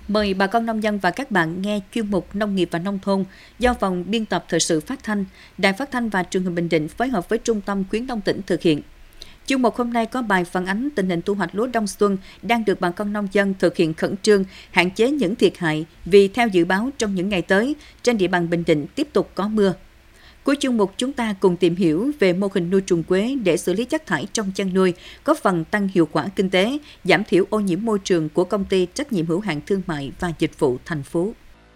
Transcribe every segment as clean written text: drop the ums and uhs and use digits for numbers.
Mời bà con nông dân và các bạn nghe chuyên mục Nông nghiệp và Nông thôn do Phòng Biên tập Thời sự Phát thanh, Đài Phát thanh và Truyền hình Bình Định phối hợp với Trung tâm Khuyến nông tỉnh thực hiện. Chuyên mục hôm nay có bài phản ánh tình hình thu hoạch lúa đông xuân đang được bà con nông dân thực hiện khẩn trương, hạn chế những thiệt hại vì theo dự báo trong những ngày tới, trên địa bàn Bình Định tiếp tục có mưa. Cuối chuyên mục chúng ta cùng tìm hiểu về mô hình nuôi trùng quế để xử lý chất thải trong chăn nuôi, góp phần tăng hiệu quả kinh tế, giảm thiểu ô nhiễm môi trường của công ty trách nhiệm hữu hạn thương mại và dịch vụ Thành Phú.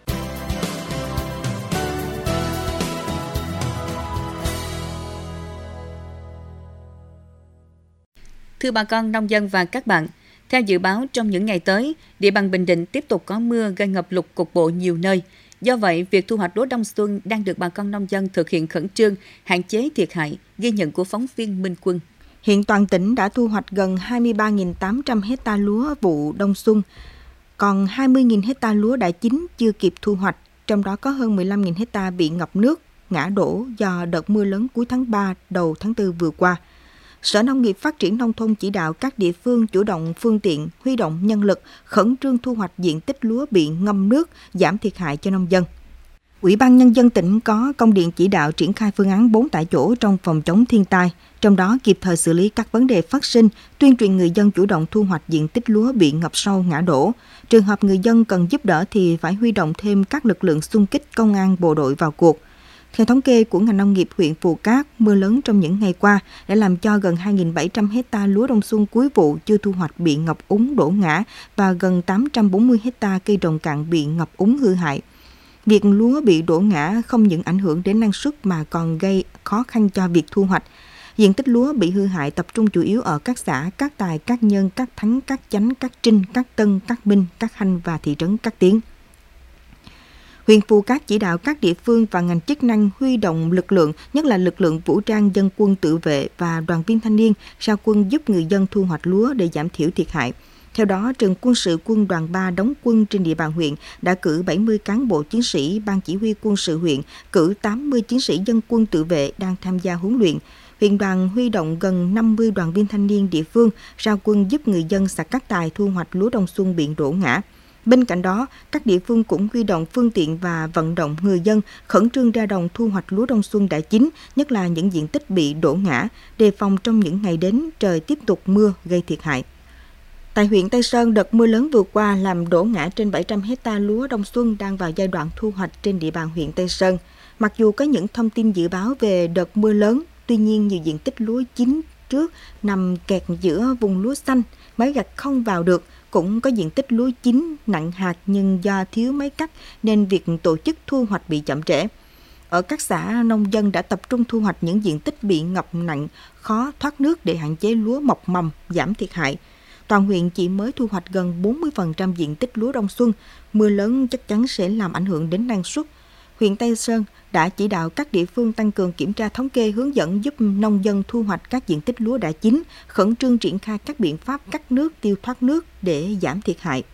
Thưa bà con nông dân và các bạn, theo dự báo trong những ngày tới, địa bàn Bình Định tiếp tục có mưa gây ngập lụt cục bộ nhiều nơi. Do vậy, việc thu hoạch lúa đông xuân đang được bà con nông dân thực hiện khẩn trương, hạn chế thiệt hại, ghi nhận của phóng viên Minh Quân. Hiện toàn tỉnh đã thu hoạch gần 23.800 hecta lúa vụ đông xuân, còn 20.000 hecta lúa đã chín chưa kịp thu hoạch, trong đó có hơn 15.000 hecta bị ngập nước, ngã đổ do đợt mưa lớn cuối tháng 3, đầu tháng 4 vừa qua. Sở Nông nghiệp Phát triển Nông thôn chỉ đạo các địa phương chủ động phương tiện, huy động nhân lực, khẩn trương thu hoạch diện tích lúa bị ngâm nước, giảm thiệt hại cho nông dân. Ủy ban Nhân dân tỉnh có công điện chỉ đạo triển khai phương án 4 tại chỗ trong phòng chống thiên tai, trong đó kịp thời xử lý các vấn đề phát sinh, tuyên truyền người dân chủ động thu hoạch diện tích lúa bị ngập sâu ngã đổ. Trường hợp người dân cần giúp đỡ thì phải huy động thêm các lực lượng xung kích, công an, bộ đội vào cuộc. Theo thống kê của ngành nông nghiệp huyện Phù Cát, mưa lớn trong những ngày qua đã làm cho gần 2.700 hecta lúa đông xuân cuối vụ chưa thu hoạch bị ngập úng đổ ngã và gần 840 hecta cây trồng cạn bị ngập úng hư hại. Việc lúa bị đổ ngã không những ảnh hưởng đến năng suất mà còn gây khó khăn cho việc thu hoạch. Diện tích lúa bị hư hại tập trung chủ yếu ở các xã Cát Tài, Cát Nhân, Cát Thắng, Cát Chánh, Cát Trinh, Cát Tân, Cát Minh, Cát Hanh và thị trấn Cát Tiến. Huyện Phù Cát chỉ đạo các địa phương và ngành chức năng huy động lực lượng, nhất là lực lượng vũ trang dân quân tự vệ và đoàn viên thanh niên, ra quân giúp người dân thu hoạch lúa để giảm thiểu thiệt hại. Theo đó, trường quân sự quân đoàn 3 đóng quân trên địa bàn huyện đã cử 70 cán bộ chiến sĩ, ban chỉ huy quân sự huyện, cử 80 chiến sĩ dân quân tự vệ đang tham gia huấn luyện. Huyện đoàn huy động gần 50 đoàn viên thanh niên địa phương ra quân giúp người dân xã Cát Tài thu hoạch lúa đông xuân bị đổ ngã. Bên cạnh đó, các địa phương cũng huy động phương tiện và vận động người dân khẩn trương ra đồng thu hoạch lúa đông xuân đã chín, nhất là những diện tích bị đổ ngã, đề phòng trong những ngày đến trời tiếp tục mưa gây thiệt hại. Tại huyện Tây Sơn, đợt mưa lớn vừa qua làm đổ ngã trên 700 hecta lúa đông xuân đang vào giai đoạn thu hoạch trên địa bàn huyện Tây Sơn. Mặc dù có những thông tin dự báo về đợt mưa lớn, tuy nhiên nhiều diện tích lúa chín trước nằm kẹt giữa vùng lúa xanh, máy gặt không vào được. Cũng có diện tích lúa chín nặng hạt nhưng do thiếu máy cắt nên việc tổ chức thu hoạch bị chậm trễ. Ở các xã, nông dân đã tập trung thu hoạch những diện tích bị ngập nặng, khó thoát nước để hạn chế lúa mọc mầm, giảm thiệt hại. Toàn huyện chỉ mới thu hoạch gần 40% diện tích lúa đông xuân, mưa lớn chắc chắn sẽ làm ảnh hưởng đến năng suất. Huyện Tây Sơn đã chỉ đạo các địa phương tăng cường kiểm tra thống kê hướng dẫn giúp nông dân thu hoạch các diện tích lúa đã chín, khẩn trương triển khai các biện pháp cắt nước, tiêu thoát nước để giảm thiệt hại.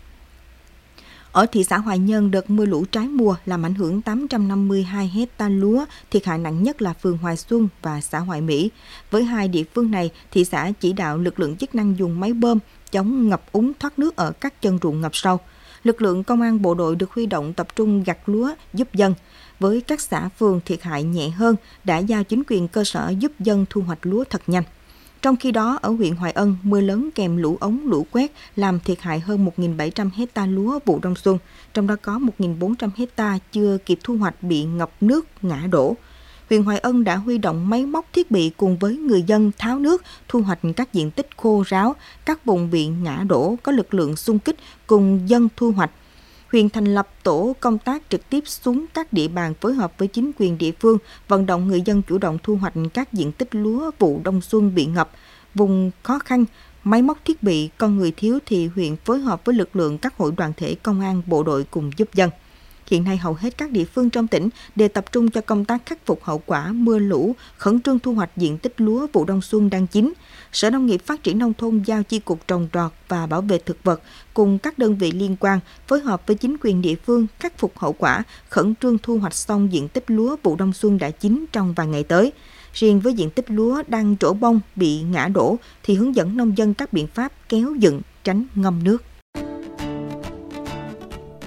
Ở thị xã Hoài Nhơn, đợt mưa lũ trái mùa làm ảnh hưởng 852 hecta lúa, thiệt hại nặng nhất là phường Hoài Xuân và xã Hoài Mỹ. Với hai địa phương này, thị xã chỉ đạo lực lượng chức năng dùng máy bơm chống ngập úng thoát nước ở các chân ruộng ngập sâu. Lực lượng công an bộ đội được huy động tập trung gặt lúa giúp dân. Với các xã phường thiệt hại nhẹ hơn, đã giao chính quyền cơ sở giúp dân thu hoạch lúa thật nhanh. Trong khi đó, ở huyện Hoài Ân, mưa lớn kèm lũ ống, lũ quét làm thiệt hại hơn 1.700 hecta lúa vụ đông xuân, trong đó có 1.400 hecta chưa kịp thu hoạch bị ngập nước, ngã đổ. Huyện Hoài Ân đã huy động máy móc thiết bị cùng với người dân tháo nước, thu hoạch các diện tích khô ráo, các vùng bị ngã đổ có lực lượng xung kích cùng dân thu hoạch. Huyện thành lập tổ công tác trực tiếp xuống các địa bàn phối hợp với chính quyền địa phương, vận động người dân chủ động thu hoạch các diện tích lúa vụ đông xuân bị ngập, vùng khó khăn, máy móc thiết bị, con người thiếu thì huyện phối hợp với lực lượng các hội đoàn thể công an, bộ đội cùng giúp dân. Hiện nay hầu hết các địa phương trong tỉnh đều tập trung cho công tác khắc phục hậu quả mưa lũ, khẩn trương thu hoạch diện tích lúa vụ đông xuân đang chín. Sở Nông nghiệp Phát triển Nông thôn giao Chi cục Trồng trọt và Bảo vệ thực vật cùng các đơn vị liên quan phối hợp với chính quyền địa phương khắc phục hậu quả, khẩn trương thu hoạch xong diện tích lúa vụ đông xuân đã chín trong vài ngày tới. Riêng với diện tích lúa đang trổ bông bị ngã đổ thì hướng dẫn nông dân các biện pháp kéo dựng, tránh ngâm nước.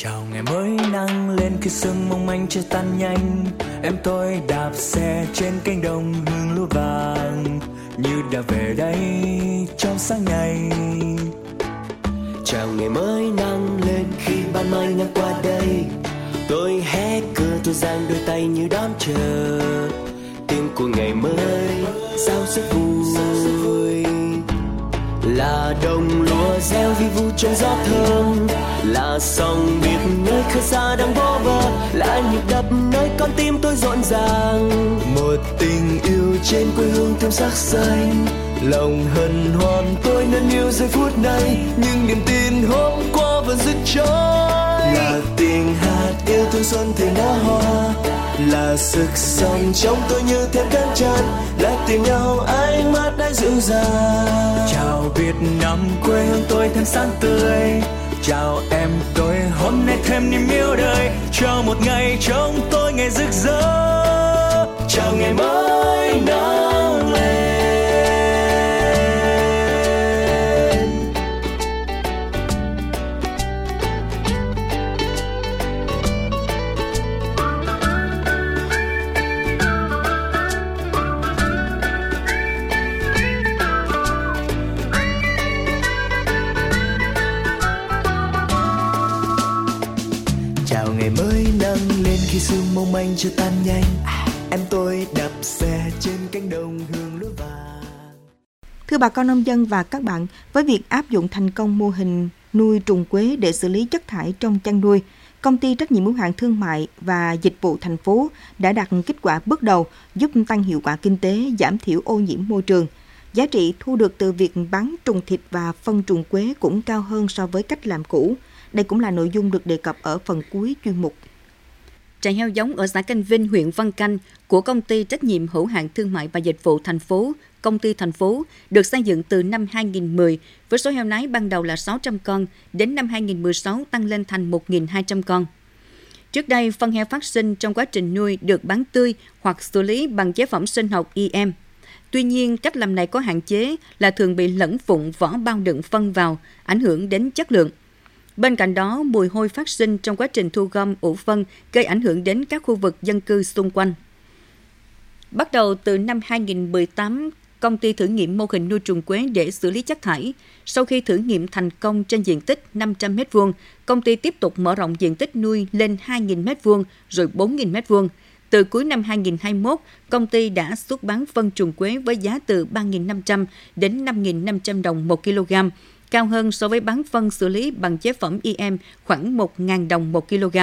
Chào ngày mới nắng lên khi sương mong manh chưa tan nhanh. Em tôi đạp xe trên cánh đồng hương lúa vàng, như đã về đây trong sáng nay. Chào ngày mới nắng lên khi ban mai ngang qua đây. Tôi hé cửa tôi giang đôi tay như đón chờ tiếng của ngày mới sao rất vui. Là đồng lúa reo vi vu trong gió thơm, là sóng biển nơi khơi xa đang vô vơ, là nhịp đập nơi con tim tôi rộn ràng. Một tình yêu trên quê hương thêm sắc xanh, lòng hân hoan tôi nên yêu giây phút này, nhưng niềm tin hôm qua vẫn rực cháy. Là tiếng hát yêu thương xuân thì nở hoa, là sức sống trong tôi như thêm cán chặt, là tìm nhau ánh mắt đã dịu dàng. Chào Việt Nam quê hương tôi thêm sáng tươi, chào em tôi hôm nay thêm niềm yêu đời, chào một ngày trong tôi ngày rực rỡ, chào ngày mới nắng lên. Chào ngày mới nắng lên khi sương mong manh chưa tan nhanh. Em tôi đạp xe trên cánh đồng hương lúa vàng. Thưa bà con nông dân và các bạn, với việc áp dụng thành công mô hình nuôi trùng quế để xử lý chất thải trong chăn nuôi, Công ty trách nhiệm hữu hạn thương mại và dịch vụ thành phố đã đạt kết quả bước đầu giúp tăng hiệu quả kinh tế, giảm thiểu ô nhiễm môi trường. Giá trị thu được từ việc bán trùng thịt và phân trùng quế cũng cao hơn so với cách làm cũ. Đây cũng là nội dung được đề cập ở phần cuối chuyên mục. Trại heo giống ở xã Canh Vinh, huyện Văn Canh của Công ty trách nhiệm hữu hạn thương mại và dịch vụ thành phố, Công ty thành phố, được xây dựng từ năm 2010 với số heo nái ban đầu là 600 con, đến năm 2016 tăng lên thành 1.200 con. Trước đây, phân heo phát sinh trong quá trình nuôi được bán tươi hoặc xử lý bằng chế phẩm sinh học EM. Tuy nhiên, cách làm này có hạn chế là thường bị lẫn vụn vỏ bao đựng phân vào, ảnh hưởng đến chất lượng. Bên cạnh đó, mùi hôi phát sinh trong quá trình thu gom ủ phân gây ảnh hưởng đến các khu vực dân cư xung quanh. Bắt đầu từ năm 2018, công ty thử nghiệm mô hình nuôi trùng quế để xử lý chất thải. Sau khi thử nghiệm thành công trên diện tích 500 m2, công ty tiếp tục mở rộng diện tích nuôi lên 2.000 m2 rồi 4.000 m2. Từ cuối năm 2021, công ty đã xuất bán phân trùng quế với giá từ 3.500 đến 5.500 đồng 1 kg, cao hơn so với bán phân xử lý bằng chế phẩm EM khoảng 1.000 đồng 1 kg.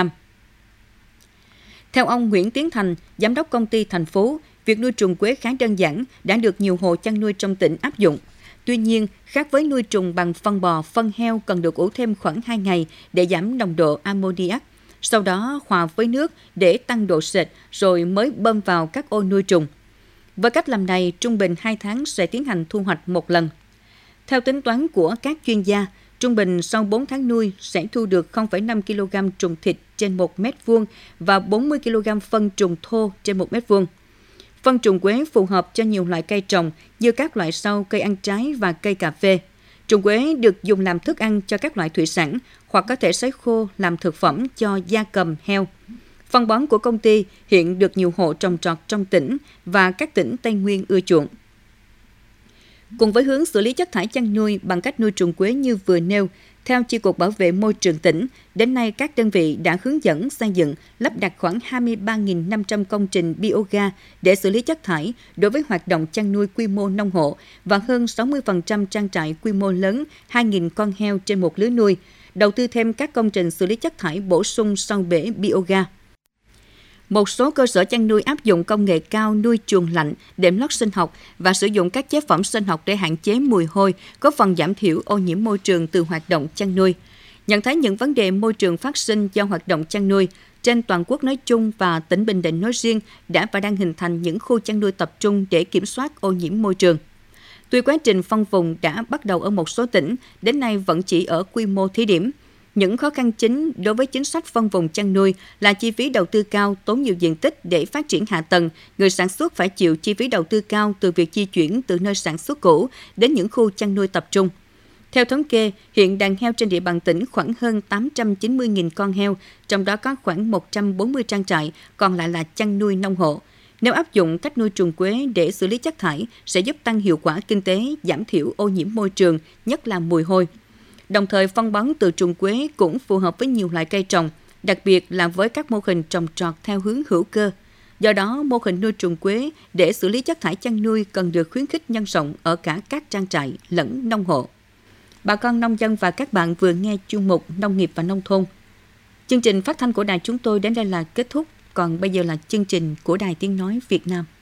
Theo ông Nguyễn Tiến Thành, giám đốc công ty thành phố, việc nuôi trùng quế khá đơn giản, đã được nhiều hộ chăn nuôi trong tỉnh áp dụng. Tuy nhiên, khác với nuôi trùng bằng phân bò, phân heo cần được ủ thêm khoảng 2 ngày để giảm nồng độ ammoniac. Sau đó hòa với nước để tăng độ sệt rồi mới bơm vào các ô nuôi trùng. Với cách làm này, trung bình 2 tháng sẽ tiến hành thu hoạch một lần. Theo tính toán của các chuyên gia, trung bình sau 4 tháng nuôi sẽ thu được 0,5 kg trùng thịt trên 1 m2 và 40 kg phân trùng thô trên 1 m2. Phân trùng quế phù hợp cho nhiều loại cây trồng như các loại rau, cây ăn trái và cây cà phê. Trùng quế được dùng làm thức ăn cho các loại thủy sản hoặc có thể sấy khô làm thực phẩm cho gia cầm, heo. Phân bón của công ty hiện được nhiều hộ trồng trọt trong tỉnh và các tỉnh Tây Nguyên ưa chuộng. Cùng với hướng xử lý chất thải chăn nuôi bằng cách nuôi trùng quế như vừa nêu, theo Chi cục Bảo vệ Môi trường tỉnh, đến nay các đơn vị đã hướng dẫn xây dựng, lắp đặt khoảng 23.500 công trình bioga để xử lý chất thải đối với hoạt động chăn nuôi quy mô nông hộ và hơn 60% trang trại quy mô lớn 2.000 con heo trên một lứa nuôi, đầu tư thêm các công trình xử lý chất thải bổ sung sau bể bioga. Một số cơ sở chăn nuôi áp dụng công nghệ cao nuôi chuồng lạnh, đệm lót sinh học và sử dụng các chế phẩm sinh học để hạn chế mùi hôi, góp phần giảm thiểu ô nhiễm môi trường từ hoạt động chăn nuôi. Nhận thấy những vấn đề môi trường phát sinh do hoạt động chăn nuôi, trên toàn quốc nói chung và tỉnh Bình Định nói riêng đã và đang hình thành những khu chăn nuôi tập trung để kiểm soát ô nhiễm môi trường. Tuy quá trình phân vùng đã bắt đầu ở một số tỉnh, đến nay vẫn chỉ ở quy mô thí điểm. Những khó khăn chính đối với chính sách phân vùng chăn nuôi là chi phí đầu tư cao, tốn nhiều diện tích để phát triển hạ tầng. Người sản xuất phải chịu chi phí đầu tư cao từ việc di chuyển từ nơi sản xuất cũ đến những khu chăn nuôi tập trung. Theo thống kê, hiện đàn heo trên địa bàn tỉnh khoảng hơn 890.000 con heo, trong đó có khoảng 140 trang trại, còn lại là chăn nuôi nông hộ. Nếu áp dụng cách nuôi trùng quế để xử lý chất thải, sẽ giúp tăng hiệu quả kinh tế, giảm thiểu ô nhiễm môi trường, nhất là mùi hôi. Đồng thời, phân bón từ trùng quế cũng phù hợp với nhiều loại cây trồng, đặc biệt là với các mô hình trồng trọt theo hướng hữu cơ. Do đó, mô hình nuôi trùng quế để xử lý chất thải chăn nuôi cần được khuyến khích nhân rộng ở cả các trang trại lẫn nông hộ. Bà con nông dân và các bạn vừa nghe chuyên mục Nông nghiệp và Nông thôn. Chương trình phát thanh của đài chúng tôi đến đây là kết thúc, còn bây giờ là chương trình của Đài Tiếng nói Việt Nam.